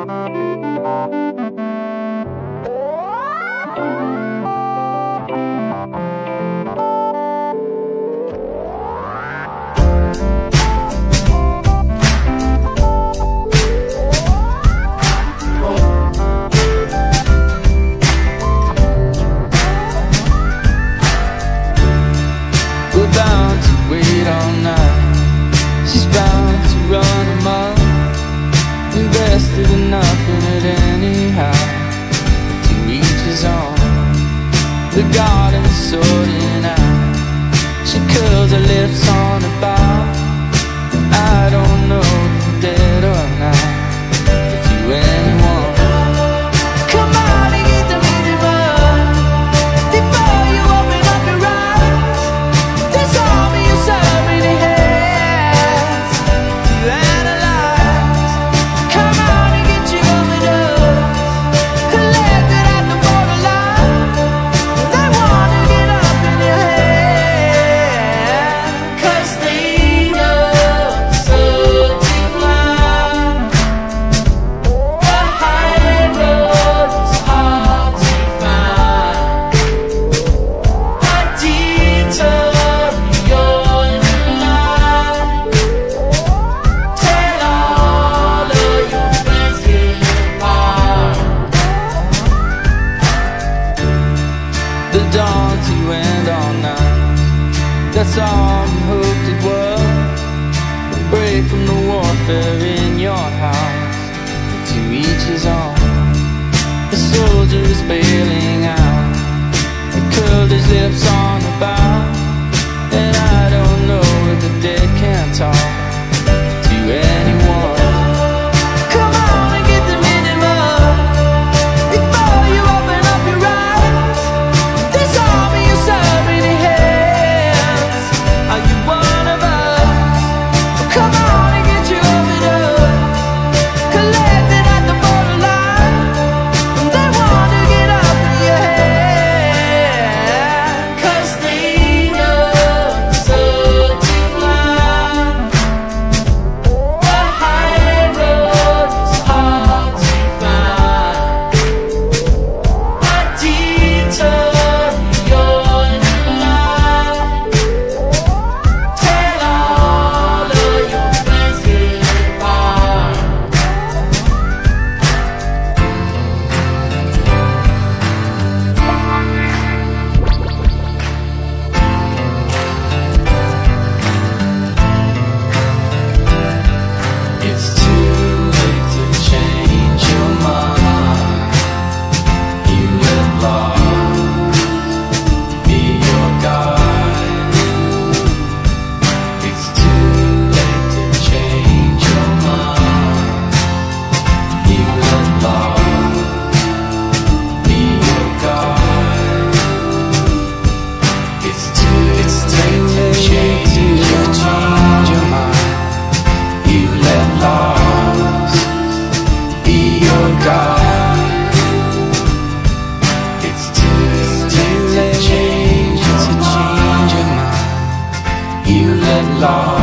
Invested enough in it anyhow. To each his own. The garden's sorting out. She curls her lips on the bar. I don't know if you're dead or not. If you anyone, come on and get the minimum before you open up your eyes. There's only you so many hands to analyze. The dawn to end all night. That's all you hoped it was. A break from the warfare in your house. To each his own. The soldier is bailing out. He curled his lips on the bow. And I don't know if the dead can talk to anyone. Love.